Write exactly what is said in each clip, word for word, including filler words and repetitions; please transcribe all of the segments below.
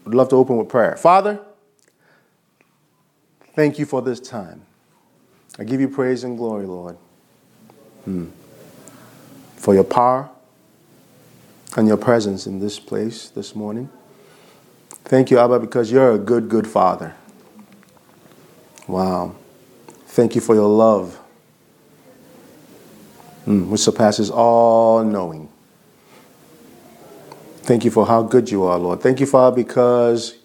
I'd love to open with prayer. Father, thank you for this time. I give you praise and glory, Lord, hmm. for your power and your presence in this place this morning. Thank you, Abba, because you're a good, good Father. Wow. Thank you for your love, hmm, which surpasses all knowing. Thank you for how good you are, Lord. Thank you, Father, because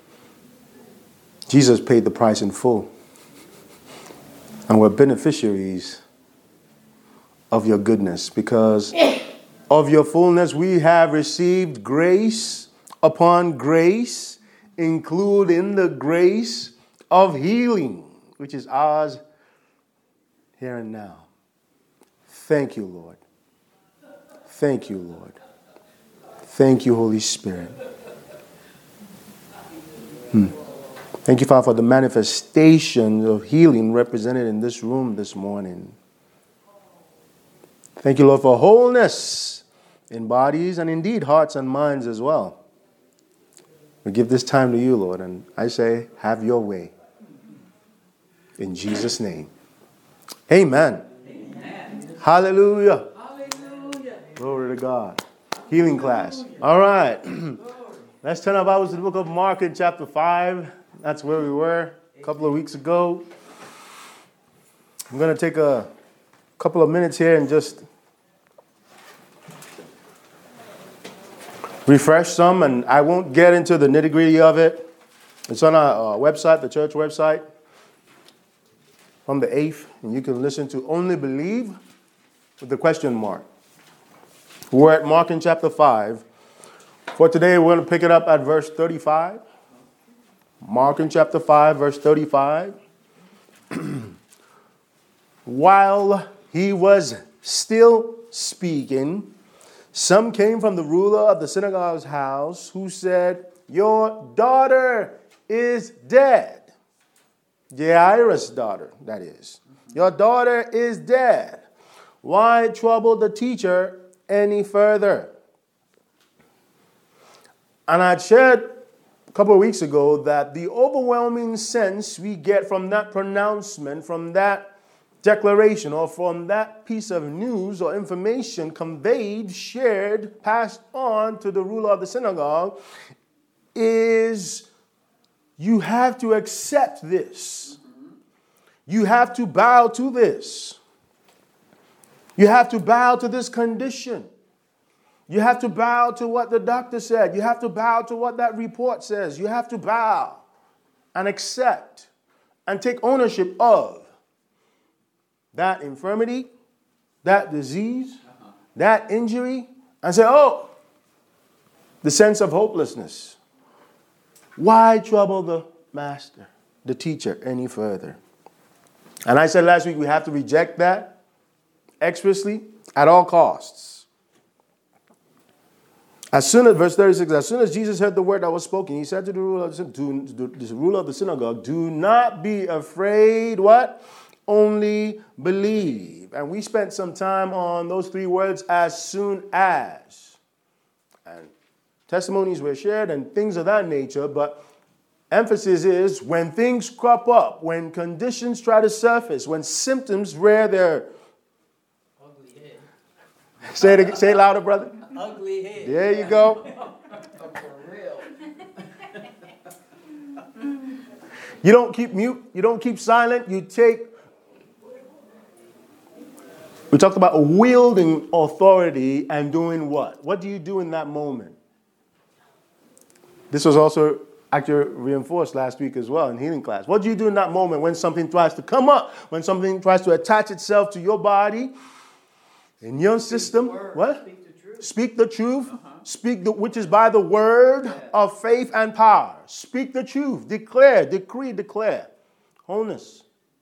Jesus paid the price in full. And we're beneficiaries of your goodness. Because of your fullness, we have received grace upon grace, including the grace of healing, which is ours here and now. Thank you, Lord. Thank you, Lord. Thank you, Holy Spirit. Hmm. Thank you, Father, for the manifestation of healing represented in this room this morning. Thank you, Lord, for wholeness in bodies and indeed hearts and minds as well. We give this time to you, Lord, and I say, have your way. In Jesus' name. Amen. Amen. Hallelujah. Hallelujah. Glory to God. Healing class. All right. Let's turn our Bibles to the book of Mark in chapter five. That's where we were a couple of weeks ago. I'm going to take a couple of minutes here and just refresh some, and I won't get into the nitty-gritty of it. It's on our uh, website, the church website, from the eighth, and you can listen to Only Believe with the question mark. We're at Mark in chapter five. For today, we're going to pick it up at verse thirty-five. Mark in chapter five, verse thirty-five. While he was still speaking, some came from the ruler of the synagogue's house who said, "Your daughter is dead." Jairus' daughter, that is. "Your daughter is dead. Why trouble the teacher any further?" And I shared a couple of weeks ago that the overwhelming sense we get from that pronouncement, from that declaration, or from that piece of news or information conveyed, shared, passed on to the ruler of the synagogue is you have to accept this. You have to bow to this. You have to bow to this condition. You have to bow to what the doctor said. You have to bow to what that report says. You have to bow and accept and take ownership of that infirmity, that disease, uh-huh. that injury, and say, oh, the sense of hopelessness. Why trouble the master, the teacher, any further? And I said last week we have to reject that expressly at all costs. As soon as, verse thirty-six, as soon as Jesus heard the word that was spoken, he said to the ruler of the, to the ruler of the synagogue, "Do not be afraid," what? "Only believe." And we spent some time on those three words, "as soon as." And testimonies were shared and things of that nature, but emphasis is when things crop up, when conditions try to surface, when symptoms rear their ugly head. Say it, say it louder, brother. Ugly head. There you go. For real. You don't keep mute. You don't keep silent. You take. We talked about wielding authority and doing what? What do you do in that moment? This was also actually reinforced last week as well in healing class. What do you do in that moment when something tries to come up, when something tries to attach itself to your body, in your system? What? Speak the truth. Speak the truth. Uh-huh. Speak the, which is by the word yeah. of faith and power. Speak the truth. Declare, decree, declare. Wholeness.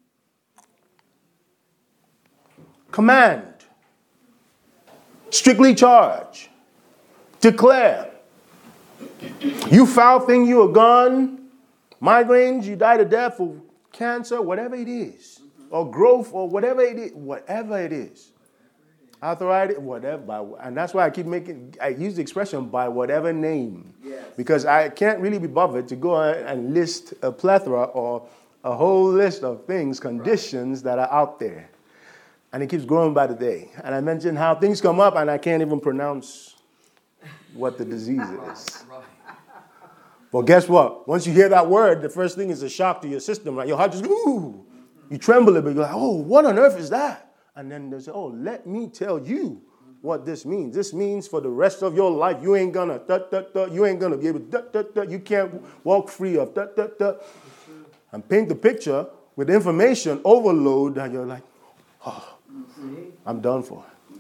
Command. Strictly charge. Declare. You foul thing, you are gone. Migraines, you died of death, or cancer, whatever it is. Or growth, or whatever it is. Whatever it is. Arthritis, whatever. By, and that's why I keep making, I use the expression by whatever name. Yes. Because I can't really be bothered to go and list a plethora or a whole list of things, conditions that are out there. And it keeps growing by the day. And I mentioned how things come up and I can't even pronounce what the disease is. Right. Well, guess what? Once you hear that word, the first thing is a shock to your system, right? Your heart just, ooh. You tremble a bit. You're like, oh, what on earth is that? And then they say, oh, let me tell you what this means. This means for the rest of your life, you ain't gonna, da, da, da, you ain't gonna be able to, da, da, da, you can't walk free of, da, da, da. And paint the picture with information overload, and you're like, oh, I'm done for.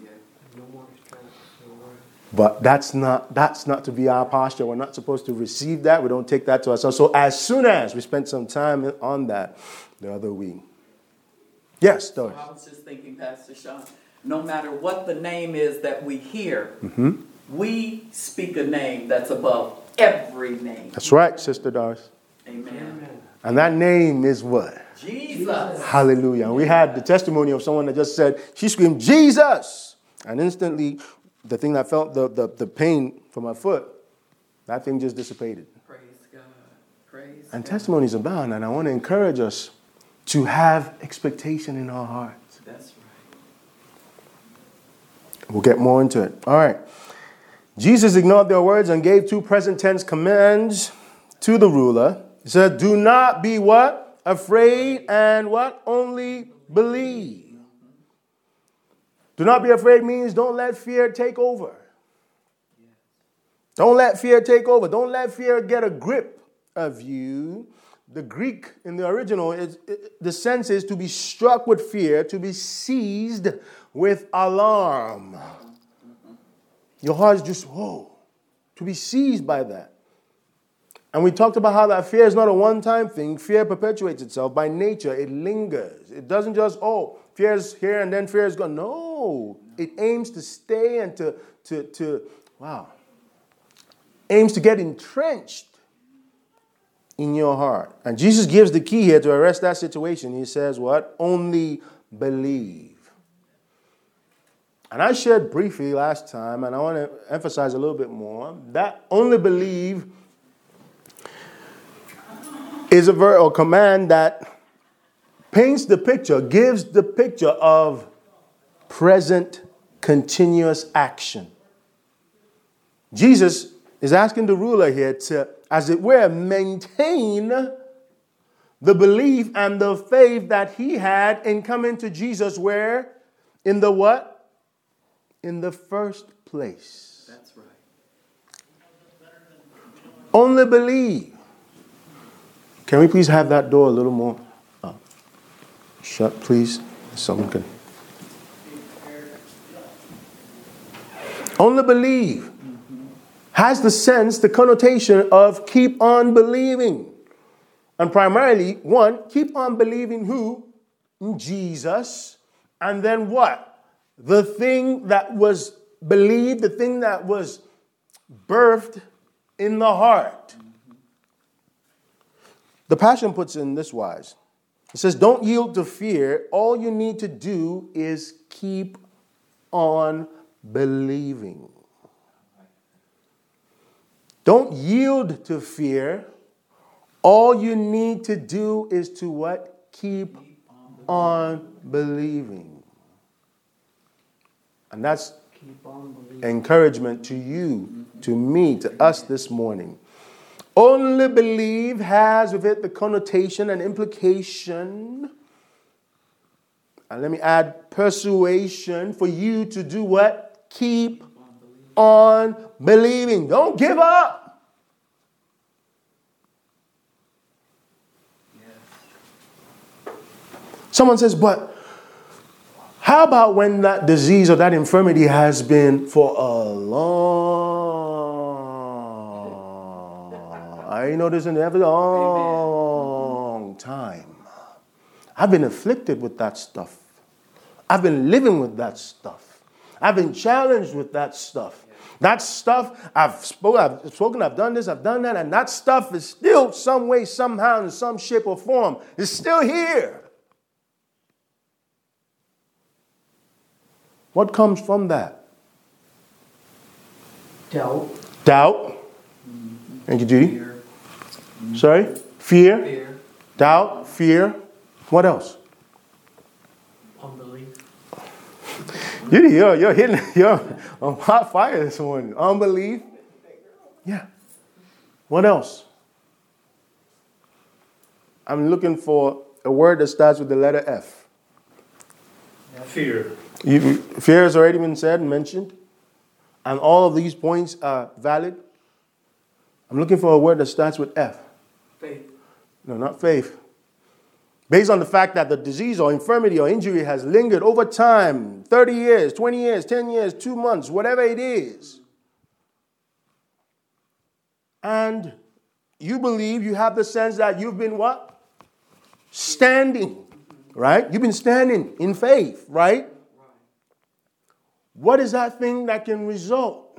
But that's not, that's not to be our posture. We're not supposed to receive that. We don't take that to ourselves. So as soon as we spent some time on that the other week. Yes, Doris. So I was just thinking, Pastor Sean, no matter what the name is that we hear, Mm-hmm. we speak a name that's above every name. That's right, Sister Doris. Amen. And that name is what? Jesus. Hallelujah. And we had the testimony of someone that just said, she screamed, Jesus! And instantly, the thing that felt the, the, the pain from her foot, that thing just dissipated. Praise God. Praise And God. testimonies abound, and I want to encourage us to have expectation in our hearts. That's right. We'll get more into it. All right. Jesus ignored their words and gave two present tense commands to the ruler. He said, do not be what? Afraid, and what? Only believe. Do not be afraid means don't let fear take over. Don't let fear take over. Don't let fear get a grip of you. The Greek in the original, is, it, the sense is to be struck with fear, to be seized with alarm. Your heart is just, whoa, to be seized by that. And we talked about how that fear is not a one-time thing. Fear perpetuates itself. By nature, it lingers. It doesn't just, oh, fear is here and then fear is gone. No, it aims to stay and to, to, to wow, aims to get entrenched in your heart. And Jesus gives the key here to arrest that situation. He says what? Only believe. And I shared briefly last time, and I want to emphasize a little bit more, that only believe is a verb or command that paints the picture, gives the picture of present continuous action. Jesus is asking the ruler here to, as it were, maintain the belief and the faith that he had in coming to Jesus, where? In the what? In the first place. That's right. Only believe. Can we please have that door a little more uh, shut, please? Someone can. Only believe has the sense, the connotation of keep on believing. And primarily, one, keep on believing who? Jesus. And then what? The thing that was believed, the thing that was birthed in the heart. The Passion puts it in this wise. It says, don't yield to fear. All you need to do is keep on believing. Don't yield to fear. All you need to do is to what? Keep on believing. And that's encouragement to you, to me, to us this morning. Only believe has with it the connotation and implication. And let me add persuasion for you to do what? Keep on believing. Don't give up. Yes. Someone says, but how about when that disease or that infirmity has been for a long, I know this in every long time. I've been afflicted with that stuff. I've been living with that stuff. I've been challenged with that stuff. That stuff, I've spoken, I've spoken, I've done this, I've done that, and that stuff is still some way, somehow, in some shape or form, is still here. What comes from that? Doubt. Doubt. Mm-hmm. Thank you, Judy. Fear. Mm-hmm. Sorry? Fear. Fear. Doubt. Fear. What else? Unbelief. Judy, you're, you're hitting, you're on hot fire this morning. Unbelief. Yeah. What else? I'm looking for a word that starts with the letter F. Fear. You, fear has already been said and mentioned. And all of these points are valid. I'm looking for a word that starts with F. Faith. No, not faith. Based on the fact that the disease or infirmity or injury has lingered over time, thirty years, twenty years, ten years, two months, whatever it is. And you believe, you have the sense that you've been what? Standing, right? You've been standing in faith, right? What is that thing that can result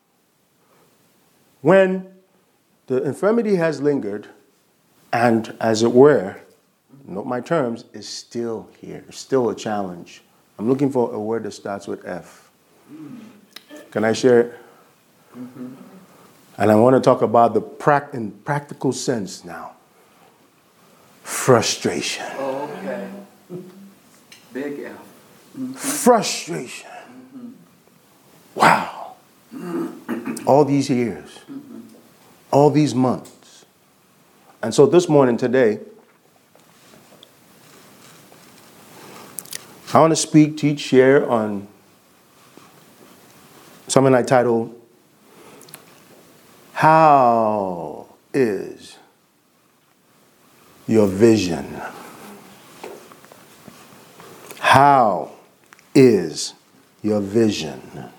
when the infirmity has lingered and, as it were, note my terms, is still here, still a challenge? I'm looking for a word that starts with F. Can I share it? Mm-hmm. And I want to talk about the prac- in practical sense now. Frustration. Oh, okay. Big F. Mm-hmm. Frustration. Mm-hmm. Wow. All these years. Mm-hmm. All these months. And so this morning, today, I want to speak, teach, share on something I titled, How is your vision? How is your vision?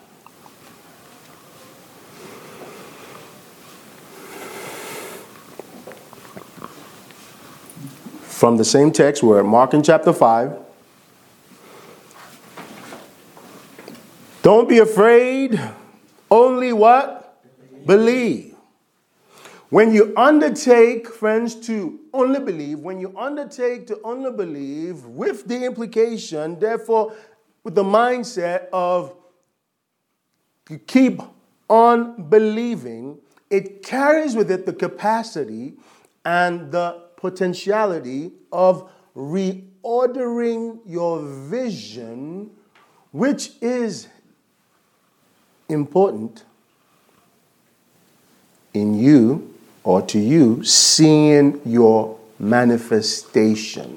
From the same text, we're at Mark in chapter five. Don't be afraid, only what? Believe. When you undertake, friends, to only believe, when you undertake to only believe with the implication, therefore, with the mindset of to keep on believing, it carries with it the capacity and the potentiality of reordering your vision, which is important in you or to you seeing your manifestation.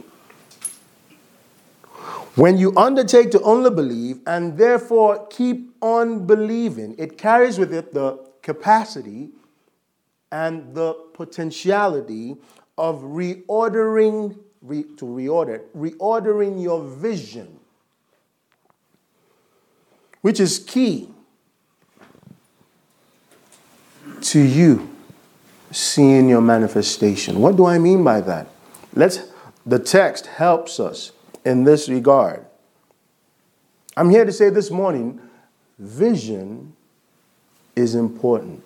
When you undertake to only believe and therefore keep on believing, it carries with it the capacity and the potentiality of reordering, re, to reorder, reordering your vision, which is key to you seeing your manifestation. What do I mean by that? Let's. The text helps us in this regard. I'm here to say this morning, vision is important.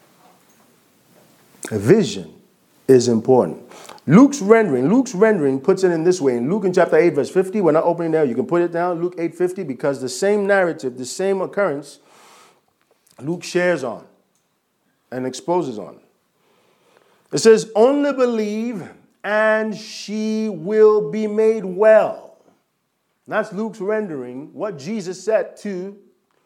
A vision is important. Luke's rendering, Luke's rendering puts it in this way. In Luke in chapter eight, verse fifty, we're not opening there. You can put it down, Luke eight fifty, because the same narrative, the same occurrence, Luke shares on and exposes on. It says, only believe and she will be made well. That's Luke's rendering, what Jesus said to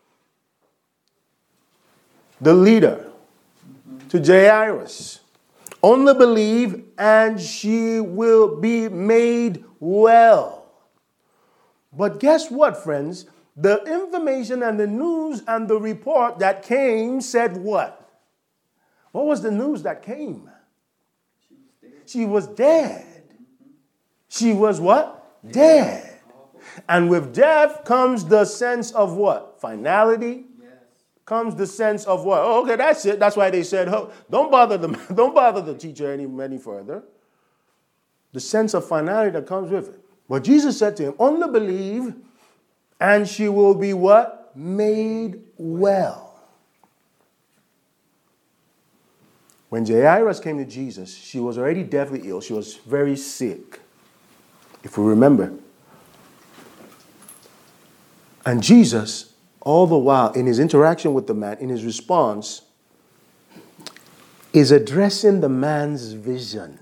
the leader, mm-hmm. to Jairus. Only believe and she will be made well. But guess what, friends? The information and the news and the report that came said what? What was the news that came? She was dead. She was what? Dead. And with death comes the sense of what? Finality. Yes. Comes the sense of what? Oh, okay, that's it. That's why they said, oh, don't bother the don't bother the teacher any, any further. The sense of finality that comes with it. But Jesus said to him, only believe, and she will be what? Made well. When Jairus came to Jesus, she was already deathly ill. She was very sick. If we remember. And Jesus, all the while, in his interaction with the man, in his response, is addressing the man's vision.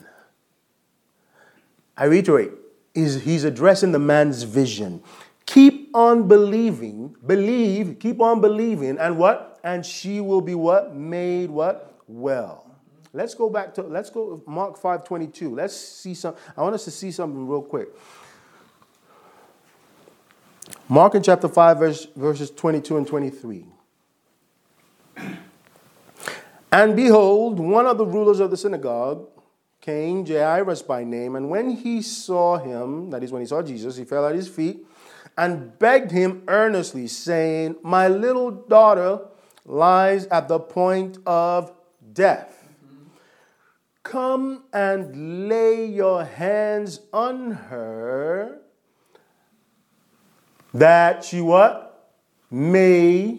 I reiterate, is he's addressing the man's vision. Keep on believing, believe, keep on believing, and what? And she will be what? Made what? Well. Let's go back to, let's go Mark five twenty-two. Let's see some, I want us to see something real quick. Mark in chapter five, verse, verses twenty-two and twenty-three. And behold, one of the rulers of the synagogue came, Jairus by name, and when he saw him, that is when he saw Jesus, he fell at his feet and begged him earnestly, saying, my little daughter lies at the point of death. Mm-hmm. Come and lay your hands on her, that she what? May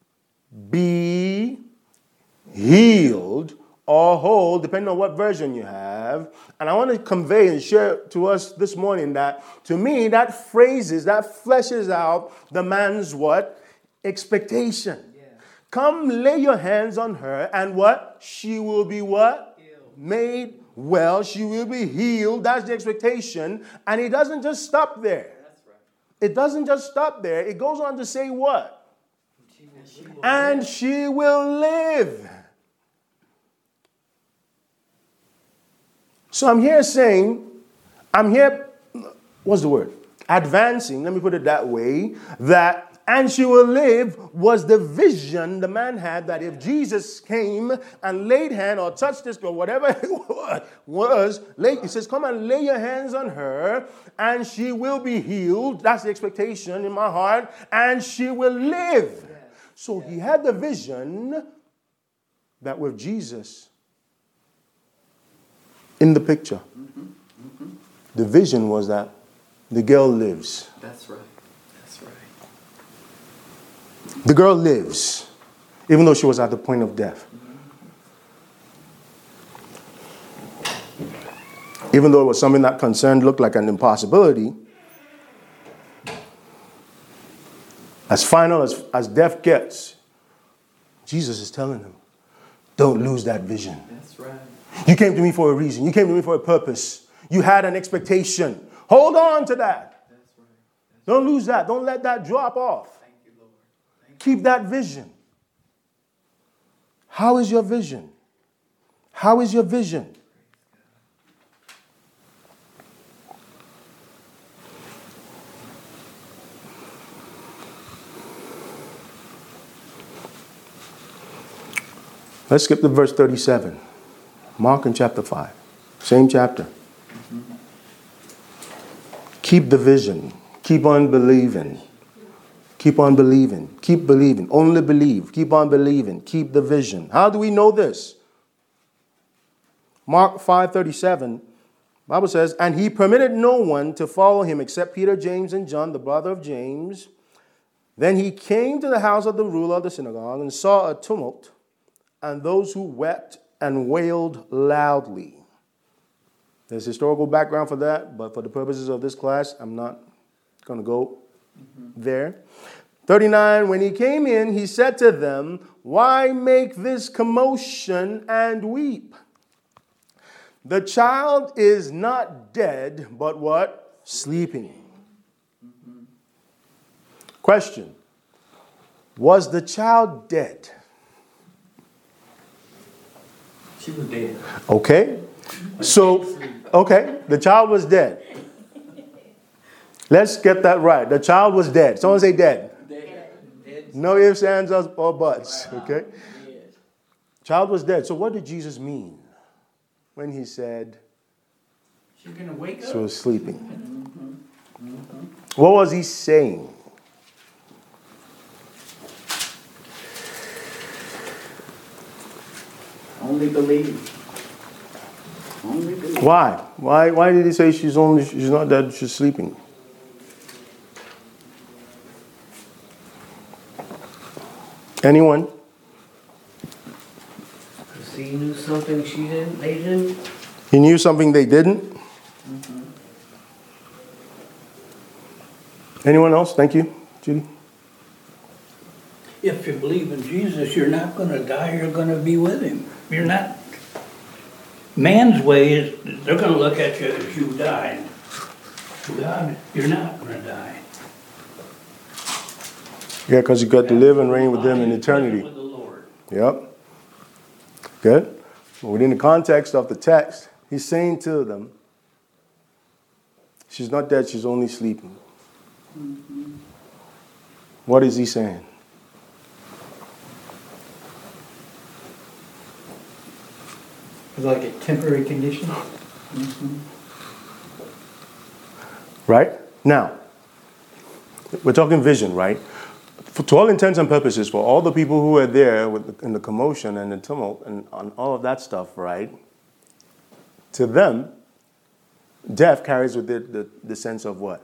be healed or whole, depending on what version you have. And I want to convey and share to us this morning that, to me, that phrases, that fleshes out the man's what? Expectation. Yeah. Come lay your hands on her and what? She will be what? Healed. Made well. She will be healed. That's the expectation. And it doesn't just stop there. That's right. It doesn't just stop there. It goes on to say what? She will, she will and live. She will live. So I'm here saying, I'm here, what's the word? Advancing, let me put it that way, that, and she will live was the vision the man had, that if Jesus came and laid hand or touched this or whatever it was, laid, he says, come and lay your hands on her and she will be healed. That's the expectation in my heart. And she will live. So he had the vision that with Jesus in the picture, mm-hmm. Mm-hmm. the vision was that the girl lives. That's right. That's right. The girl lives, even though she was at the point of death. Mm-hmm. Even though it was something that concerned, looked like an impossibility, as final as, as death gets, Jesus is telling him, don't lose that vision. That's right. You came to me for a reason. You came to me for a purpose. You had an expectation. Hold on to that. That's right. That's Don't lose that. Don't let that drop off. Thank you, Lord. Thank Keep you. That vision. How is your vision? How is your vision? Let's skip to verse thirty-seven. Mark in chapter five. Same chapter. Mm-hmm. Keep the vision. Keep on believing. Keep on believing. Keep believing. Only believe. Keep on believing. Keep the vision. How do we know this? Mark five thirty-seven. Bible says, and he permitted no one to follow him except Peter, James, and John, the brother of James. Then he came to the house of the ruler of the synagogue and saw a tumult and those who wept and wailed loudly. There's historical background for that, but for the purposes of this class, I'm not going to go mm-hmm. there. thirty-nine, when he came in, he said to them, why make this commotion and weep? The child is not dead, but what? Sleeping. Mm-hmm. Question. Was the child dead? She was dead. Okay. So, okay, the child was dead. Let's get that right. The child was dead. Someone say dead. Dead. No ifs, ands, or buts. Okay. Child was dead. So what did Jesus mean when he said she's gonna wake up? She was sleeping. Mm-hmm. Mm-hmm. What was he saying? Only believe. Only believe. Why? Why? Why did he say she's only she's not dead? She's sleeping. Anyone? Because he knew something she didn't. They didn't. He knew something they didn't. Mm-hmm. Anyone else? Thank you, Judy. if you believe in Jesus, you're not going to die, you're going to be with him. You're not. Man's way is they're going to look at you as you died. God, you're not going to die. Yeah, because you got to live and reign with them in eternity. With the Lord. Yep. Good. Within the context of the text, he's saying to them, she's not dead, she's only sleeping. Mm-hmm. What is he saying? It's like a temporary condition. Mm-hmm. Right? Now, we're talking vision, right? For, to all intents and purposes, for all the people who were there with the, in the commotion and the tumult and on all of that stuff, right? To them, death carries with it the, the sense of what?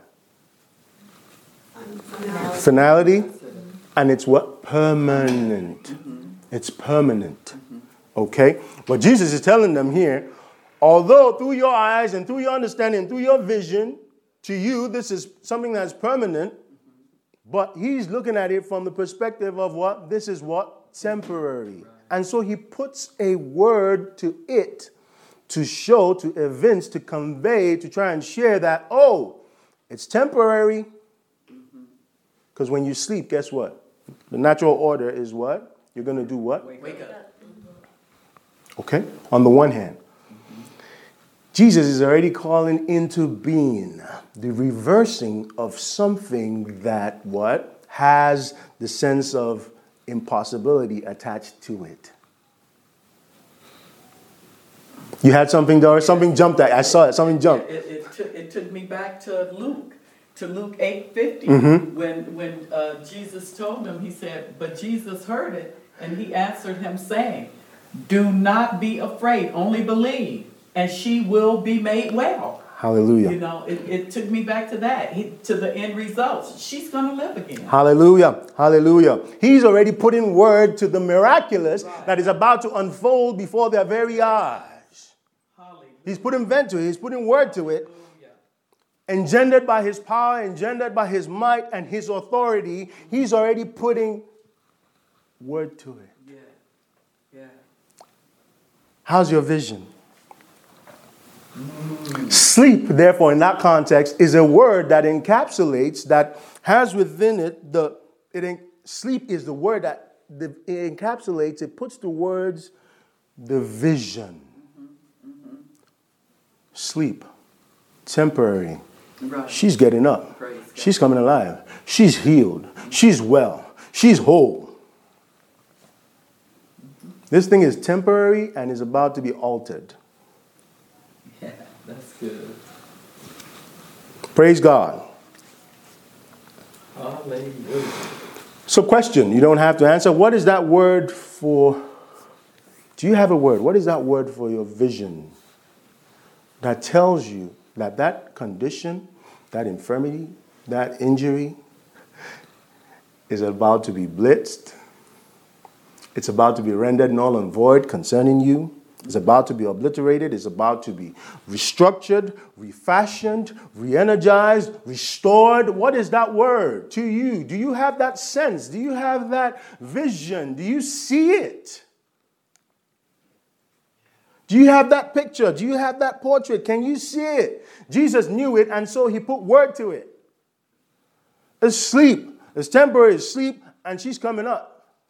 Finality. Finality. And it's what? Permanent. Mm-hmm. It's permanent. Mm-hmm. Okay? But Jesus is telling them here, although through your eyes and through your understanding, through your vision, to you, this is something that's permanent, but he's looking at it from the perspective of what? This is what? Temporary. Right. And so he puts a word to it to show, to evince, to convey, to try and share that, oh, it's temporary. Because when you sleep, guess what? The natural order is what? You're going to do what? Wake up. Okay? On the one hand, Jesus is already calling into being the reversing of something that what? Has the sense of impossibility attached to it. You had something, Doris? Something jumped at. I saw it. Something jumped. It, it, took, it took me back to Luke, to Luke eight fifty, mm-hmm. when, when uh, Jesus told him, he said, but Jesus heard it, and he answered him saying, do not be afraid, only believe, and she will be made well. Hallelujah. You know, it, it took me back to that, he, to the end results. She's going to live again. Hallelujah. Hallelujah. He's already putting word to the miraculous right. that is about to unfold before their very eyes. Hallelujah. He's putting vent to it. He's putting word to it. Engendered by his power, engendered by his might and his authority, he's already putting word to it. Yeah. Yeah. How's your vision? Mm. Sleep, therefore, in that context, is a word that encapsulates, that has within it the, it en- sleep is the word that the, it encapsulates, it puts to words the vision. Mm-hmm. Mm-hmm. Sleep, temporary. Right. She's getting up. She's coming alive. She's healed. She's well. She's whole. This thing is temporary and is about to be altered. Yeah, that's good. Praise God. Hallelujah. So question, you don't have to answer. What is that word for? Do you have a word? What is that word for your vision that tells you that that condition, that infirmity, that injury is about to be blitzed? It's about to be rendered null and void concerning you. It's about to be obliterated. It's about to be restructured, refashioned, re-energized, restored. What is that word to you? Do you have that sense? Do you have that vision? Do you see it? Do you have that picture? Do you have that portrait? Can you see it? Jesus knew it, and so he put word to it. It's sleep. It's temporary sleep, and she's coming up.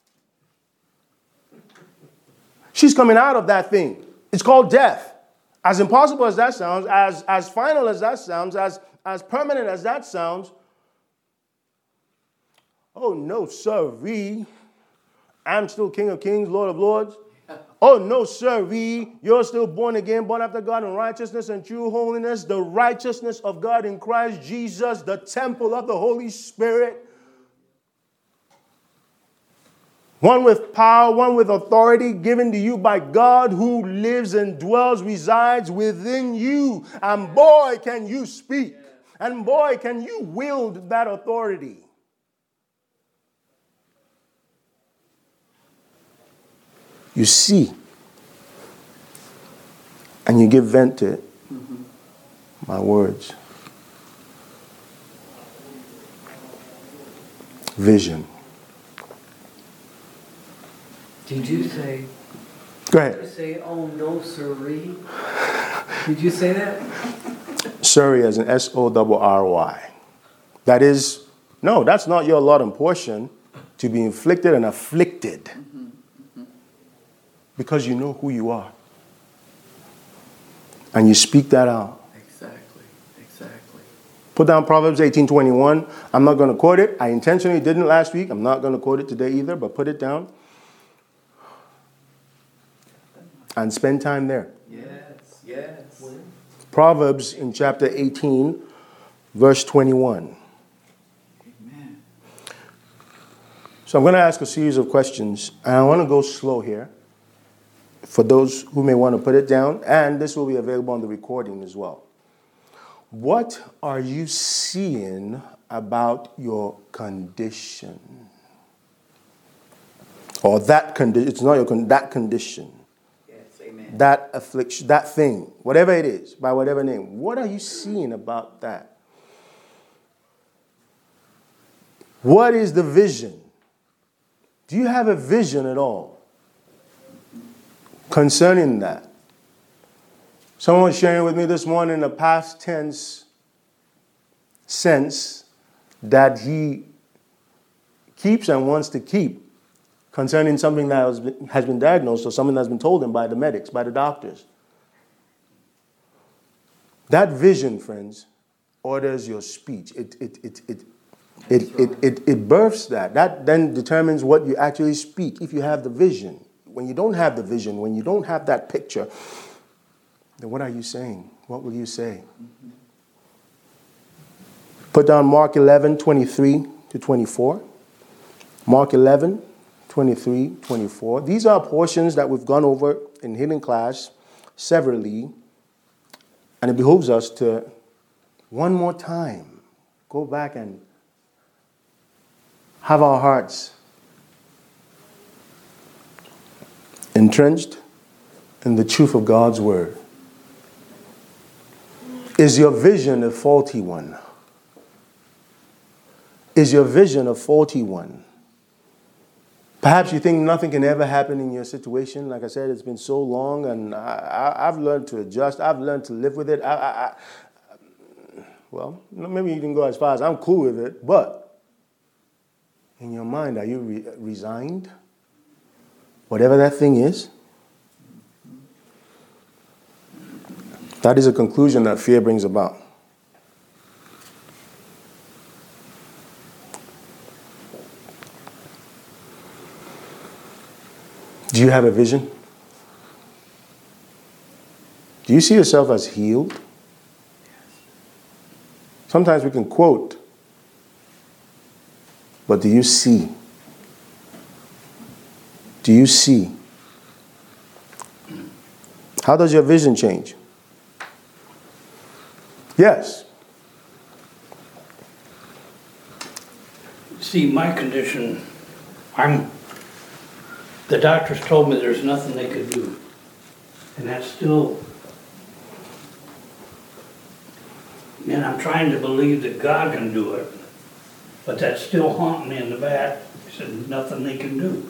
She's coming out of that thing. It's called death. As impossible as that sounds, as, as final as that sounds, as, as permanent as that sounds, oh no, sirree. I'm still King of Kings, Lord of Lords. Oh, no, sirree. You're still born again, born after God in righteousness and true holiness, the righteousness of God in Christ Jesus, the temple of the Holy Spirit. One with power, one with authority given to you by God who lives and dwells, resides within you. And boy, can you speak. And boy, can you wield that authority. You see, and you give vent to it. Mm-hmm. My words. Vision. Did you say, Go did you ahead. say, oh no, sirree? Did you say that? Surrey as an S O R R Y. That is, no, that's not your lot and portion to be inflicted and afflicted. Because you know who you are. And you speak that out. Exactly. Exactly. Put down Proverbs eighteen twenty-one. I'm not going to quote it. I intentionally didn't last week. I'm not going to quote it today either, but put it down. And spend time there. Yes. Yes. Proverbs in chapter eighteen, verse twenty-one. Amen. So I'm going to ask a series of questions, and I want to go slow here for those who may want to put it down, and this will be available on the recording as well. What are you seeing about your condition? Or that condition, it's not your con- that condition. Yes. Amen. That affliction, that thing, whatever it is, by whatever name. What are you seeing about that? What is the vision? Do you have a vision at all concerning that? Someone was sharing with me this morning a past tense sense that he keeps and wants to keep concerning something that has been, has been diagnosed or something that's been told him by the medics, by the doctors. That vision, friends, orders your speech. It, it, it, it, it, it, it, it births that. That then determines what you actually speak if you have the vision. When you don't have the vision, when you don't have that picture, then what are you saying? What will you say? Mm-hmm. Put down Mark eleven, twenty-three to twenty-four. Mark eleven, twenty-three, twenty-four. These are portions that we've gone over in Hidden Class severally. And it behooves us to, one more time, go back and have our hearts entrenched in the truth of God's word. Is your vision a faulty one? Is your vision a faulty one? Perhaps you think nothing can ever happen in your situation. Like I said, it's been so long, and I, I, I've learned to adjust. I've learned to live with it. I, I, I, well, maybe you didn't go as far as I'm cool with it, but in your mind, are you re- resigned? Whatever that thing is? That is a conclusion that fear brings about. Do you have a vision? Do you see yourself as healed? Sometimes we can quote, but do you see? Do you see? How does your vision change? Yes. See, my condition, I'm, the doctors told me there's nothing they could do. And that's still, man, I'm trying to believe that God can do it. But that's still haunting me in the back. He said, nothing they can do.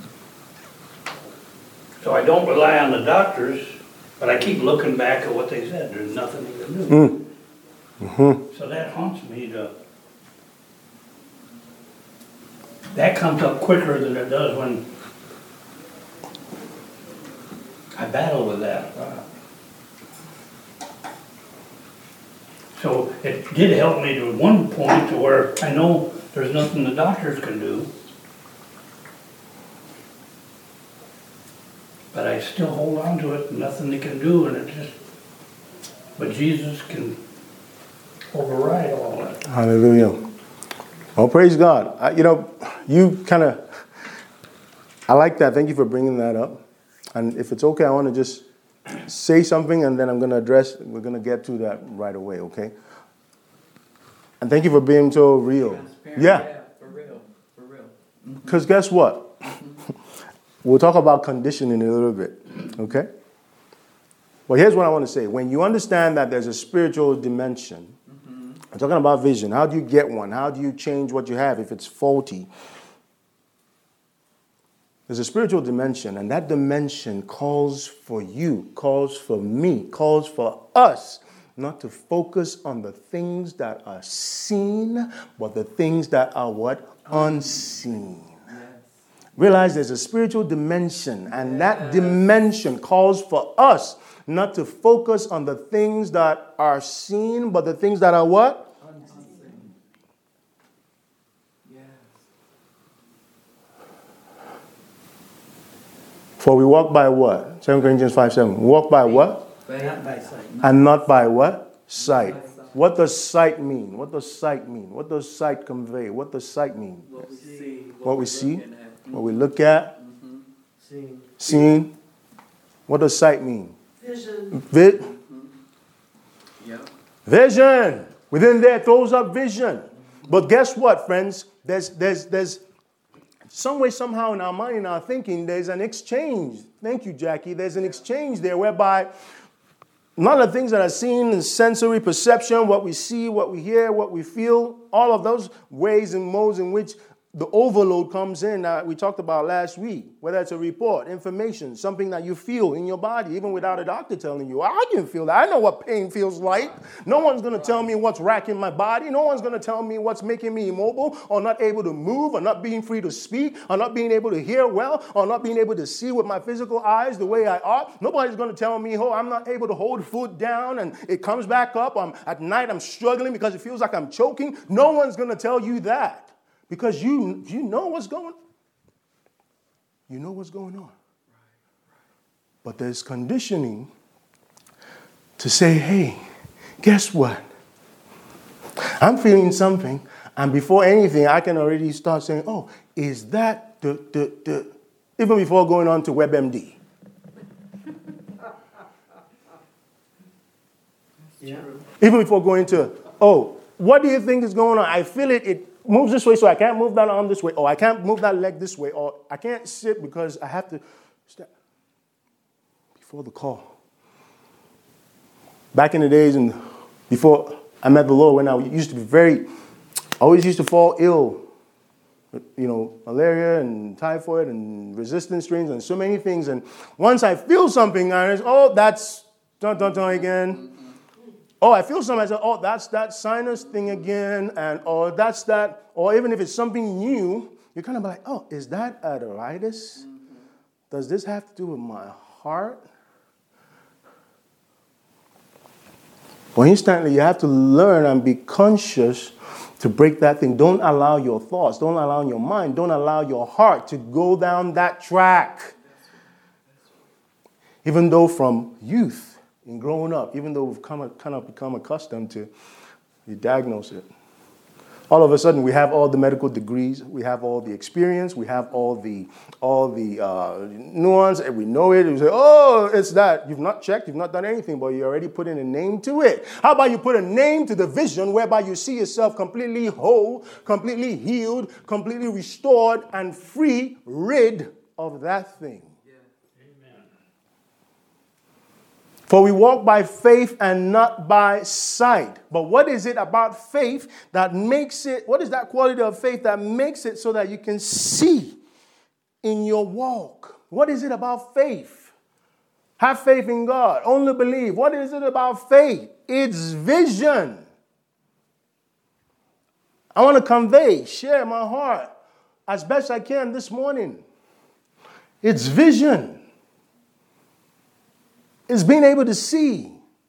So I don't rely on the doctors, but I keep looking back at what they said. There's nothing they can do. Mm. Mm-hmm. So that haunts me to, that comes up quicker than it does when I battle with that. So it did help me to one point to where I know there's nothing the doctors can do. But I still hold on to it, nothing they can do, and it just, but Jesus can override all that. Hallelujah. Well, praise God. I, you know, you kind of, I like that. Thank you for bringing that up. And if it's okay, I want to just say something, and then I'm going to address, we're going to get to that right away, okay? And thank you for being so real. Transparent. Yeah. Yeah, for real. For real. Because guess what? We'll talk about conditioning in a little bit, okay? But here's what I want to say. When you understand that there's a spiritual dimension, mm-hmm. I'm talking about vision. How do you get one? How do you change what you have if it's faulty? There's a spiritual dimension, and that dimension calls for you, calls for me, calls for us not to focus on the things that are seen, but the things that are what? Unseen. Yes. Realize there's a spiritual dimension, and yes. that dimension calls for us not to focus on the things that are seen, but the things that are what? For we walk by what? Second Corinthians five seven. Walk by what? Not by sight. And not by what? Sight. What does sight mean? What does sight mean? What does sight convey? What does sight mean? What we see. What we see? What we look at? Mm-hmm. Seeing. Seeing? What does sight mean? Vision. Vi- Mm-hmm. Yep. Vision. Within there throws up vision. But guess what, friends? There's there's there's some way, somehow in our mind, in our thinking, there's an exchange. Thank you, Jackie. There's an exchange there whereby none of the things that are seen in sensory perception, what we see, what we hear, what we feel, all of those ways and modes in which the overload comes in that we talked about last week, whether it's a report, information, something that you feel in your body, even without a doctor telling you. I can feel that. I know what pain feels like. No one's going to tell me what's racking my body. No one's going to tell me what's making me immobile or not able to move or not being free to speak or not being able to hear well or not being able to see with my physical eyes the way I ought. Nobody's going to tell me, oh, I'm not able to hold food down and it comes back up. I'm, at night I'm struggling because it feels like I'm choking. No one's going to tell you that. Because you you know what's going on. You know what's going on. But there's conditioning to say, hey, guess what? I'm feeling something, and before anything, I can already start saying, oh, is that the, the, the even before going on to WebMD. Yeah. Even before going to, oh, what do you think is going on? I feel it, it moves this way, so I can't move that arm this way, or I can't move that leg this way, or I can't sit because I have to step before the call. Back in the days and before I met the Lord, when I used to be very, I always used to fall ill. You know, malaria and typhoid and resistant strains and so many things. And once I feel something, I say, oh, that's dun dun dun again. Oh, I feel something. I say, oh, that's that sinus thing again, and or that's that. Or even if it's something new, you're kind of like, oh, is that arthritis? Mm-hmm. Does this have to do with my heart? Well, instantly you have to learn and be conscious to break that thing. Don't allow your thoughts, don't allow your mind, don't allow your heart to go down that track. Even though from youth, in growing up, even though we've come, kind of become accustomed to you diagnose it. All of a sudden, we have all the medical degrees, we have all the experience, we have all the all the uh, nuance, and we know it. And we say, oh, it's that. You've not checked, you've not done anything, but you already put in a name to it. How about you put a name to the vision whereby you see yourself completely whole, completely healed, completely restored, and free, rid of that thing. For we walk by faith and not by sight. But what is it about faith that makes it, what is that quality of faith that makes it so that you can see in your walk? What is it about faith? Have faith in God. Only believe. What is it about faith? It's vision. I want to convey, share my heart as best I can this morning. It's vision. It's being able to see.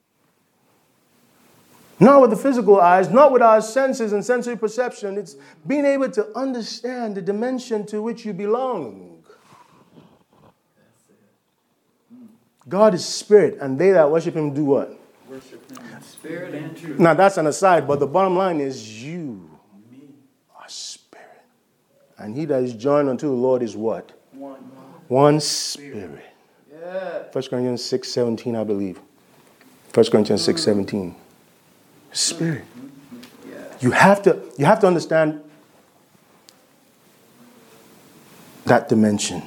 Not with the physical eyes, not with our senses and sensory perception. It's being able to understand the dimension to which you belong. God is spirit, and they that worship him do what? Worship him in spirit and truth. Now that's an aside, but the bottom line is you are spirit. And he that is joined unto the Lord is what? One. One spirit. First Corinthians six seventeen, I believe. First Corinthians six seventeen. Spirit. You have to, you have to understand that dimension.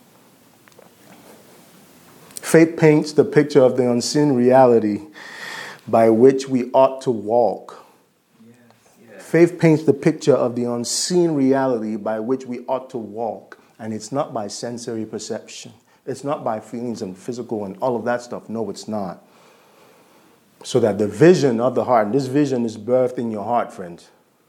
Faith paints the picture of the unseen reality by which we ought to walk. Faith paints the picture of the unseen reality by which we ought to walk. And it's not by sensory perception. It's not by feelings and physical and all of that stuff. No, it's not. So that the vision of the heart, and this vision is birthed in your heart, friends.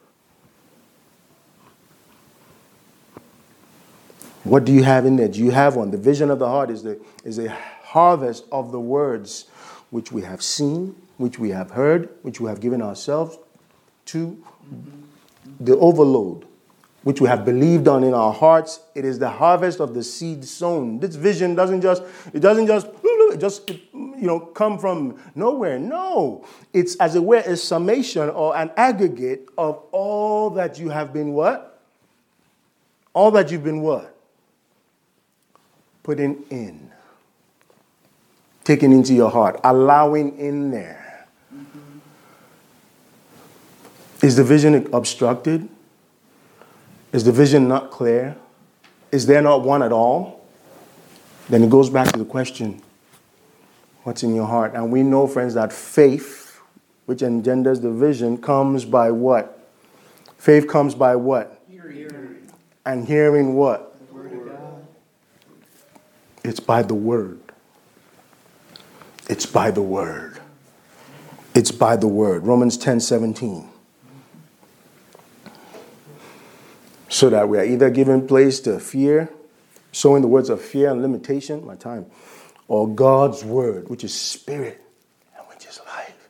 What do you have in there? Do you have one? The vision of the heart is the is a harvest of the words which we have seen, which we have heard, which we have given ourselves to. The overload, which we have believed on in our hearts. It is the harvest of the seed sown. This vision doesn't just, it doesn't just, it just, you know, come from nowhere. No, it's as it were a summation or an aggregate of all that you have been what? All that you've been what? Putting in. Taking into your heart. Allowing in there. Is the vision obstructed? Is the vision not clear? Is there not one at all? Then it goes back to the question, what's in your heart? And we know, friends, that faith, which engenders the vision, comes by what? Faith comes by what? Hearing. And hearing what? The word of God. It's by the word. It's by the word. It's by the word. Romans ten seventeen. So that we are either given place to fear, sowing the words of fear and limitation, my time, or God's word, which is spirit and which is life.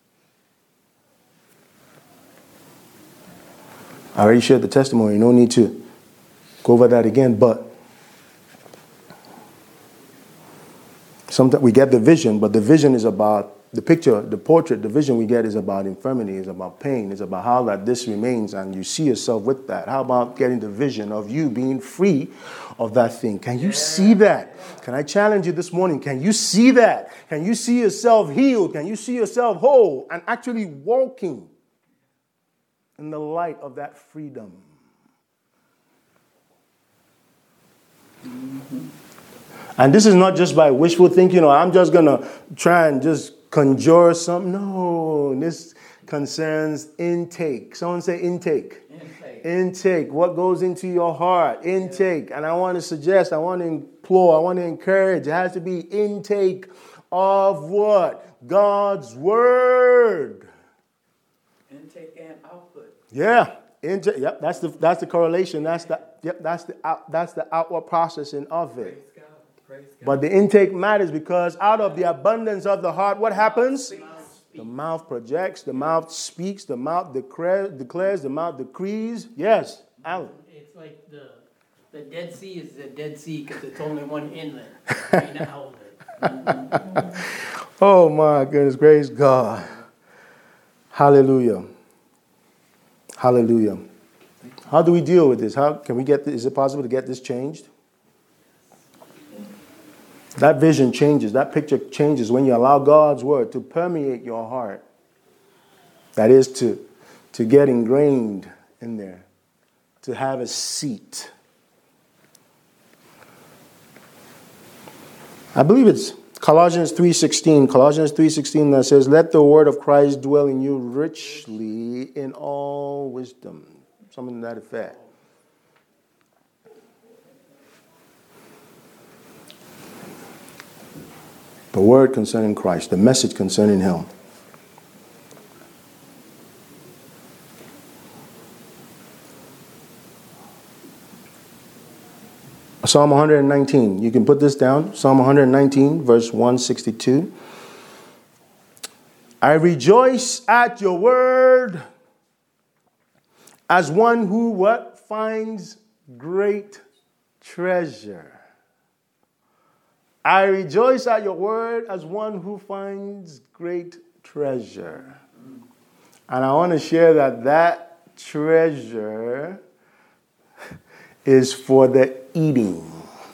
I already shared the testimony. No need to go over that again, but sometimes we get the vision, but the vision is about the picture, the portrait, the vision we get is about infirmity, is about pain, is about how that this remains and you see yourself with that. How about getting the vision of you being free of that thing? Can you see that? Can I challenge you this morning? Can you see that? Can you see yourself healed? Can you see yourself whole and actually walking in the light of that freedom? Mm-hmm. And this is not just by wishful thinking, or I'm just going to try and just conjure something. No, this concerns intake. Someone say intake. Intake. Intake. What goes into your heart? Intake. And I want to suggest, I want to implore, I want to encourage. It has to be intake of what? God's word. Intake and output. Yeah. Intake. Yep. That's the that's the correlation. That's the yep. That's the out, that's the outward processing of it. Praise God. Praise God. But the intake matters because out of the abundance of the heart, what happens? The mouth speaks. The mouth projects, the mouth speaks, the mouth declare, declares, the mouth decrees. Yes, Alan. It's like the the Dead Sea is the Dead Sea because it's only one inlet. Right now. Oh my goodness, praise God. Hallelujah. Hallelujah. How do we deal with this? How can we get this? Is it possible to get this changed? That vision changes. That picture changes when you allow God's word to permeate your heart. That is to, to get ingrained in there. To have a seat. I believe it's Colossians three sixteen. Colossians three sixteen that says, let the word of Christ dwell in you richly in all wisdom. Something to that effect. The word concerning Christ, the message concerning him. Psalm one nineteen. You can put this down. Psalm one nineteen, verse one sixty-two. I rejoice at your word as one who what? Finds great treasure. I rejoice at your word as one who finds great treasure. And I want to share that that treasure is for the eating.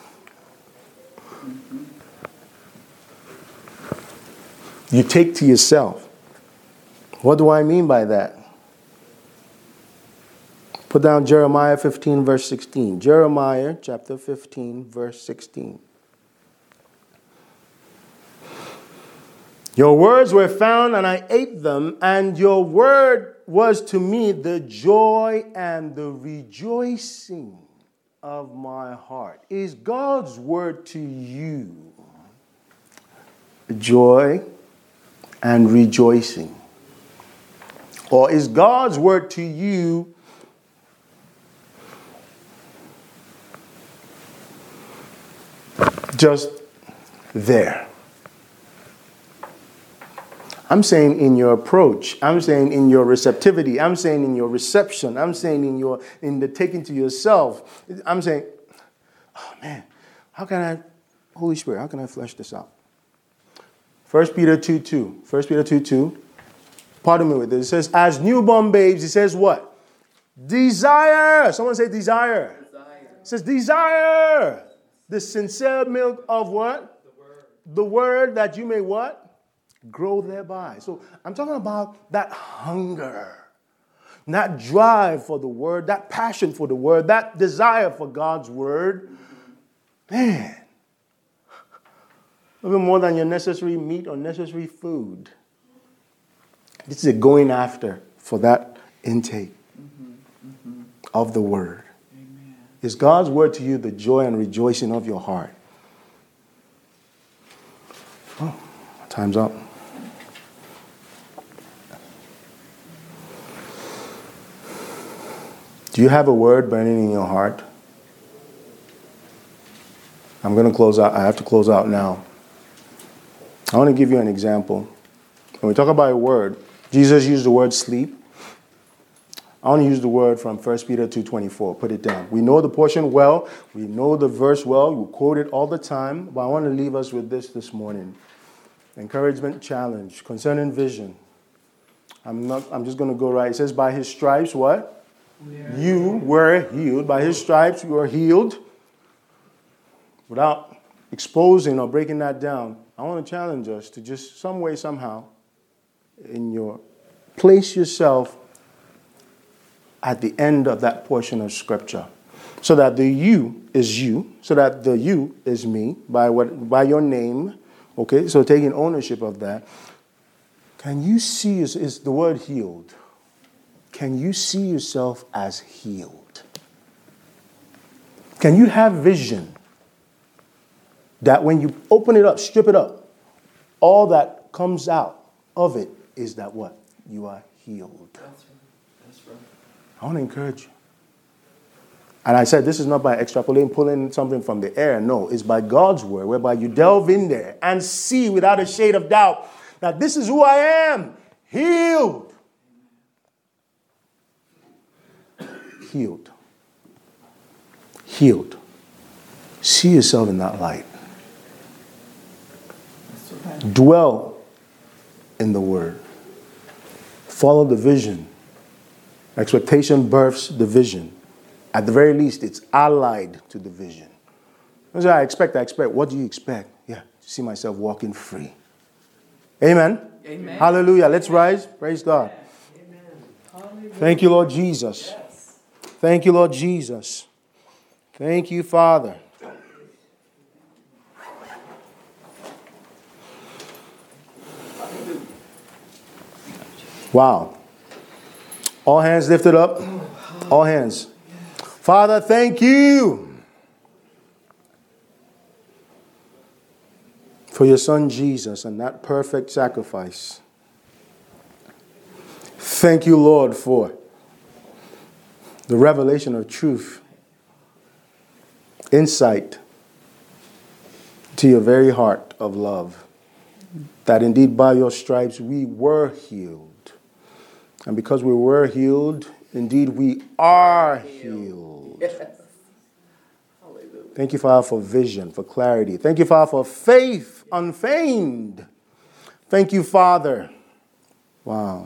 You take to yourself. What do I mean by that? Put down Jeremiah fifteen, verse sixteen. Jeremiah chapter fifteen, verse sixteen. Your words were found and I ate them, and your word was to me the joy and the rejoicing of my heart. Is God's word to you joy and rejoicing? Or is God's word to you just there? I'm saying in your approach. I'm saying in your receptivity. I'm saying in your reception. I'm saying in your in the taking to yourself. I'm saying, oh man, how can I, Holy Spirit, how can I flesh this out? First Peter two two. First Peter two two. Pardon me with this. It says, as newborn babes, it says what? Desire. Someone say desire. Desire. It says desire. The sincere milk of what? The word. The word that you may what? Grow thereby. So I'm talking about that hunger, that drive for the word, that passion for the word, that desire for God's word. Man, a little more than your necessary meat or necessary food. This is a going after for that intake mm-hmm, mm-hmm. of the word. Amen. Is God's word to you the joy and rejoicing of your heart? Oh, time's up. Do you have a word burning in your heart? I'm going to close out. I have to close out now. I want to give you an example. When we talk about a word, Jesus used the word sleep. I want to use the word from First Peter two twenty-four. Put it down. We know the portion well. We know the verse well. We quote it all the time. But I want to leave us with this this morning. Encouragement challenge concerning vision. I'm not. I'm just going to go right. It says, by his stripes, what? You were healed. By his stripes, you were healed. Without exposing or breaking that down, I want to challenge us to just some way, somehow, in your place yourself at the end of that portion of Scripture, so that the you is you, so that the you is me, by what by your name. Okay, so taking ownership of that. Can you see? Is, is the word healed? Can you see yourself as healed? Can you have vision that when you open it up, strip it up, all that comes out of it is that what? You are healed. That's right. That's right. I want to encourage you. And I said, this is not by extrapolating, pulling something from the air. No, it's by God's word, whereby you delve in there and see without a shade of doubt that this is who I am, healed. Healed. Healed. See yourself in that light. Dwell in the word. Follow the vision. Expectation births the vision. At the very least, it's allied to the vision. That's what I expect. I expect. What do you expect? Yeah, see myself walking free. Amen. Amen. Hallelujah. Let's rise. Praise God. Amen. Thank you, Lord Jesus. Yes. Thank you, Lord Jesus. Thank you, Father. Wow. All hands lifted up. All hands. Father, thank you for your son Jesus and that perfect sacrifice. Thank you, Lord, for the revelation of truth, insight to your very heart of love, that indeed by your stripes we were healed. And because we were healed, indeed we are healed. Yes. Thank you, Father, for vision, for clarity. Thank you, Father, for faith unfeigned. Thank you, Father. Wow.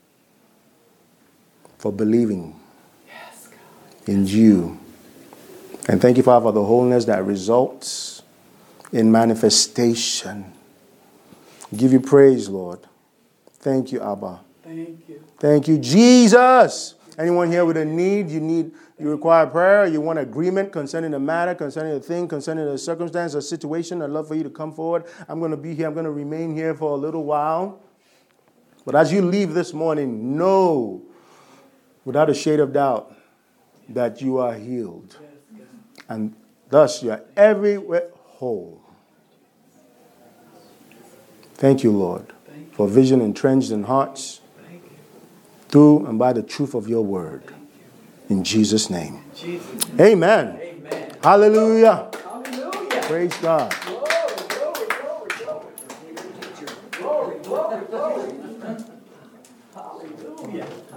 For believing in you. And thank you, Father, for the wholeness that results in manifestation. Give you praise, Lord. Thank you, Abba. Thank you. Thank you, Jesus. Anyone here with a need, you need, you require prayer, you want agreement concerning the matter, concerning the thing, concerning the circumstance or situation, I'd love for you to come forward. I'm going to be here. I'm going to remain here for a little while. But as you leave this morning, know without a shade of doubt that you are healed. And thus you are everywhere whole. Thank you, Lord, for vision entrenched in hearts through and by the truth of your word. In Jesus' name. Amen. Amen. Hallelujah. Hallelujah. Praise God. Glory, glory, glory. Hallelujah.